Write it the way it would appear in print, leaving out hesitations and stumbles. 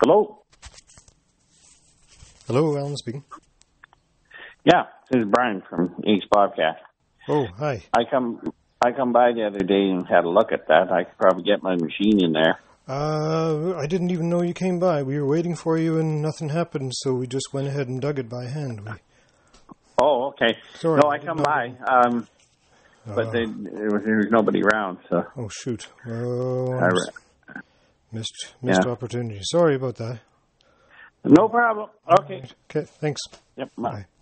Hello? Hello, Alan speaking. Yeah, this is Brian from East Bobcat. Oh, hi. I come by the other day and had a look at that. I could probably get my machine in there. I didn't even know you came by. We were waiting for you and nothing happened, so we just went ahead and dug it by hand. Oh, okay. Sorry, No, I come by, but there was nobody around. So. Oh, shoot. Oh, missed opportunity. Sorry about that. No problem. Okay. Okay, thanks. Yep. Bye.